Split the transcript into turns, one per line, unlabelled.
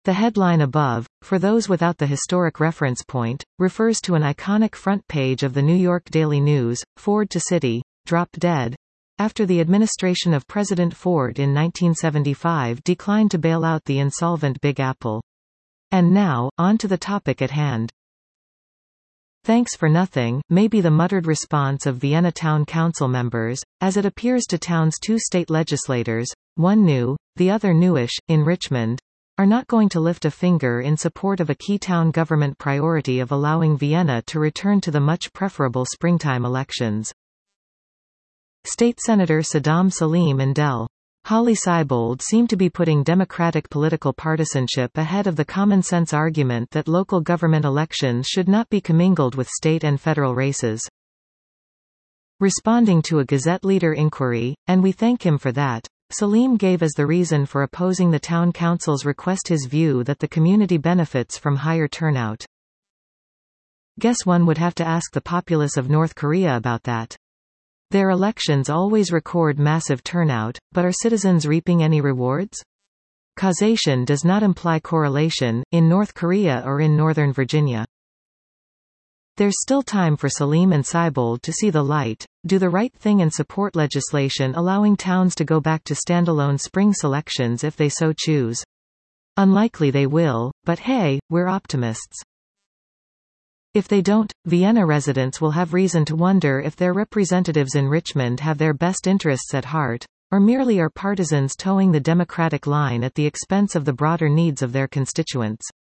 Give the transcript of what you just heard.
The headline above, for those without the historic reference point, refers to an iconic front page of the New York Daily News: Ford to Citi, drop dead, after the administration of President Ford in 1975 declined to bail out the insolvent Big Apple. And now, on to the topic at hand. Thanks for nothing, may be the muttered response of Vienna Town Council members, as it appears to town's two state legislators, one new, the other newish, in Richmond, are not going to lift a finger in support of a key town government priority of allowing Vienna to return to the much preferable springtime elections. State Senator Saddam Salim and Del. Holly Seibold seem to be putting Democratic political partisanship ahead of the common-sense argument that local government elections should not be commingled with state and federal races. Responding to a Gazette Leader inquiry, and we thank him for that, Salim gave as the reason for opposing the town council's request his view that the community benefits from higher turnout. Guess one would have to ask the populace of North Korea about that. Their elections always record massive turnout, but are citizens reaping any rewards? Causation does not imply correlation, in North Korea or in Northern Virginia. There's still time for Salim and Seibold to see the light, do the right thing and support legislation allowing towns to go back to standalone spring selections if they so choose. Unlikely they will, but hey, we're optimists. If they don't, Vienna residents will have reason to wonder if their representatives in Richmond have their best interests at heart, or merely are partisans towing the Democratic line at the expense of the broader needs of their constituents.